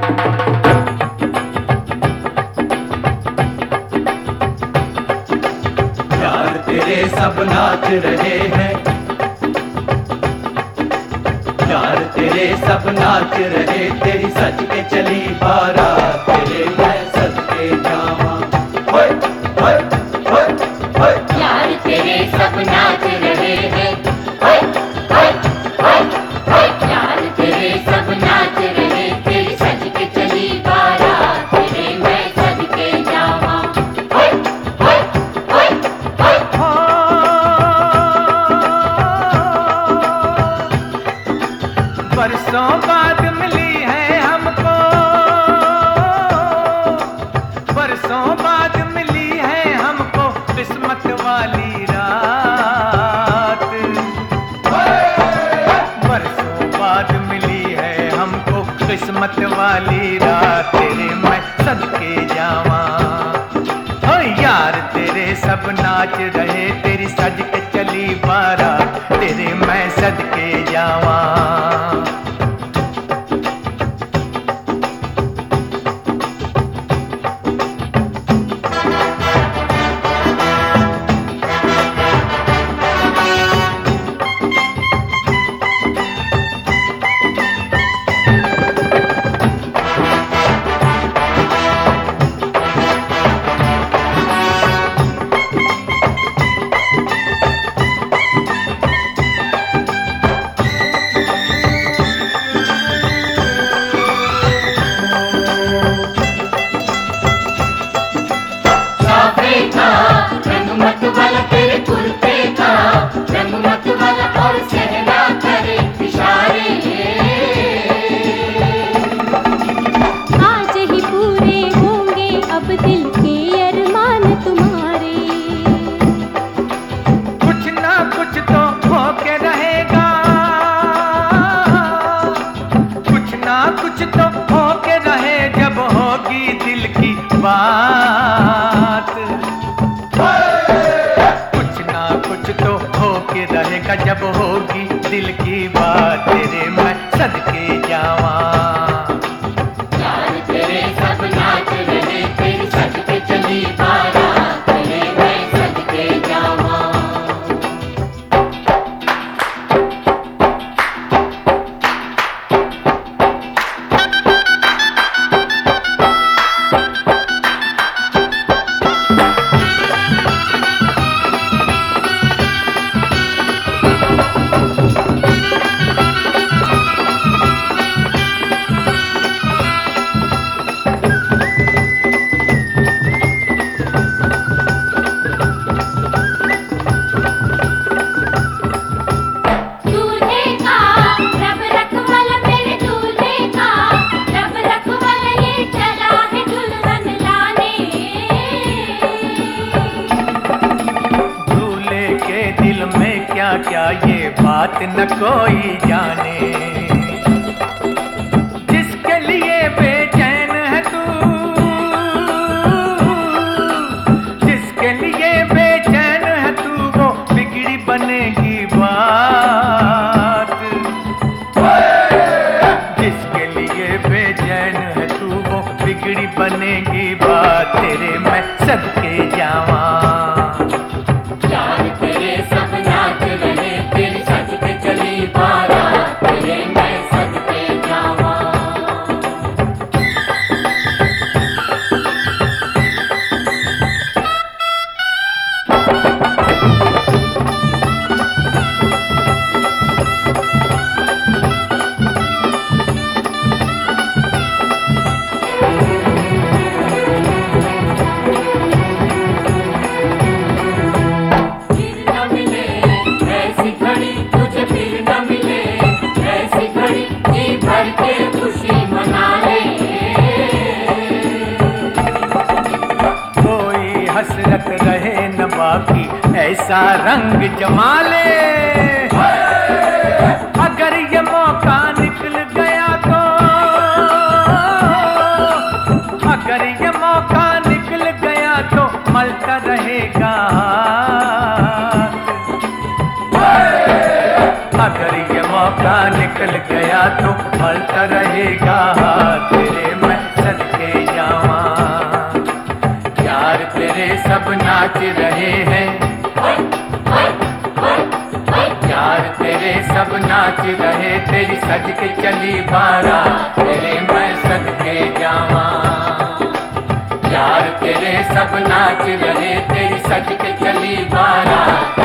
यार तेरे सब नाच रहे हैं, यार तेरे सब नाच रहे, तेरी सज के चली बारात, तेरे मैं सज के जावा। होय होय होय होय। यार तेरे सब नाच रहे हैं, होय होय होय होय। यार तेरे सब नाच रहे, तेरी सज के चली बारात, तेरे मैं सज के जावा। होय होय होय होय। बरसों बाद मिली है हमको, बरसों बाद मिली है हमको किस्मत वाली रात। बरसों बाद मिली है हमको किस्मत वाली रात, तेरे मैं सदके जावा। ओ यार तेरे सब नाच रहे, तेरी सज के चली बारात, तेरे मैं सदके जावा। रंग मत वाला तेरे कुर्ते का, रंग मत वाला और सहरा करे इशारे। आज ही पूरे होंगे अब दिल के अरमान तुम्हारे। कुछ ना कुछ तो होके रहेगा, कुछ ना कुछ तो होके रहे, जब होगी दिल की बात। कुछ ना कुछ तो होके रहेगा, जब होगी दिल की बात, तेरे मैं सदके जावा। यार तेरे सब नाच रहे, तेरी सज के चली बारात, तेरे मैं सज के जावा। क्या ये बात न कोई जाने, जिसके लिए बेचैन है तू, जिसके लिए बेचैन है तू, वो बिगड़ी बनेगी बात। जिसके लिए बेचैन है तू, वो बिगड़ी बनेगी बात, तेरे मैं सदके जावा। यार तेरे सब नाच रहे, तेरी सज के चली बारात, तेरे मैं सज के जावा। हसरत रहे न बाकी, ऐसा रंग जमा ले। अगर ये मौका निकल गया तो, अगर ये मौका निकल गया तो मलता रहेगा। अगर ये मौका निकल गया तो मलता रहेगा, तेरे सदके जावा। यार तेरे सब नाच रहे हैं, यार तेरे सब नाच रहे, तेरी सज के चली बारात तेरे मैं सदके जावा। यार तेरे सब नाच रहे, तेरी सज के चली बारात